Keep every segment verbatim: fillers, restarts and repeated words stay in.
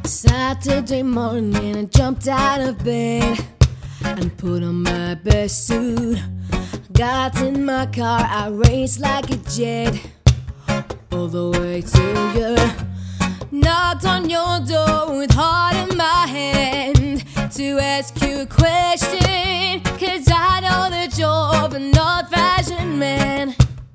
Saturday morning, I jumped out of bed and put on my best suit. Got in my car, I raced like a jet all the way to you. Knocked on your door with heart in my hand to ask you a question, 'cause I know that you're an old-fashioned man.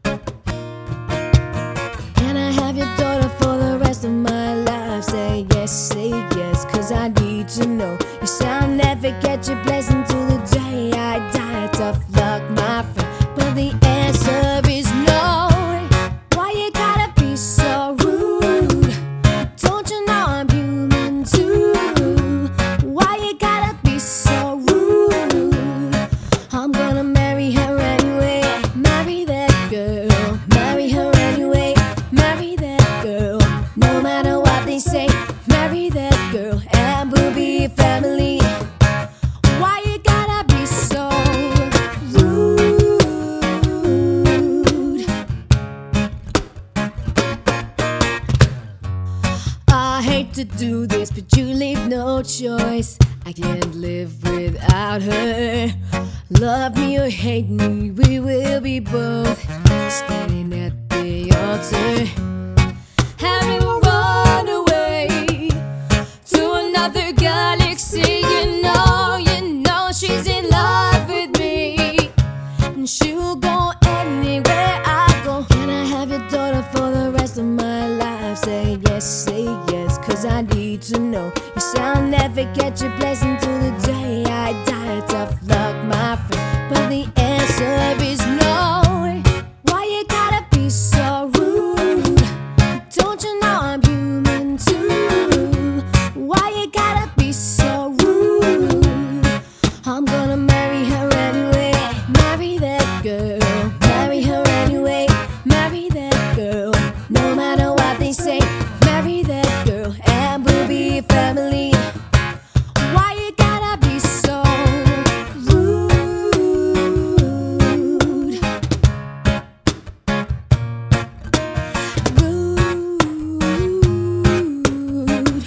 Can I have your daughter for the rest of my life? Say yes, say yes, 'cause I need to know. You say I'll never get your blessing till the day I die. Tough luck, my friend, but the answer is no. Why you gotta be so rude? Don't you know I'm human too? Why you gotta be so rude? I'm gonna marry her anyway. Marry that girl, marry her anyway. Marry that girl, no matter what they say. Marry that girl and we'll be a family. Why you gotta be so rude? I hate to do this, but you leave no choice. I can't live without her. Love me or hate me, we will be both standing at the altar. Have you run away to another galaxy? You know, you know she's in love with me, and she'll go anywhere I go. Can I have your daughter for the rest of my life? Say yes, say yes, 'cause I need to know. You say I'll never get your blessing till the day I die. Tough luck, my friend, but the answer is no. Why you gotta be so rude? Don't you know I'm human too? Why you gotta be so rude? I'm gonna marry her anyway. Marry that girl, marry her anyway. Marry that girl, no matter what they say. Marry that girl and we'll be a family. Why you gotta be so rude? Rude.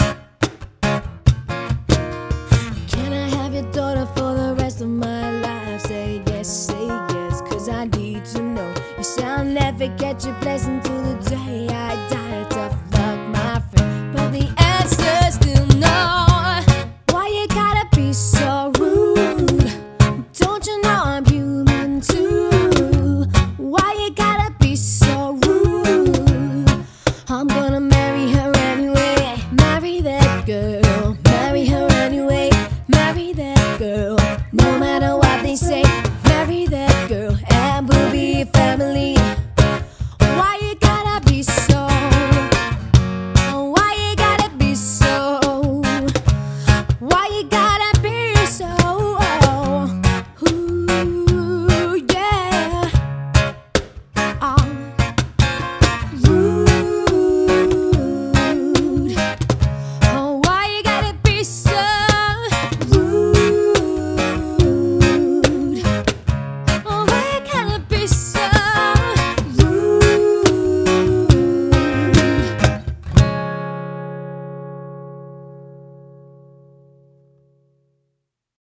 Can I have your daughter for the rest of my life? Say yes, say yes, 'cause I need to know. You say I'll never get your blessing till the day I die.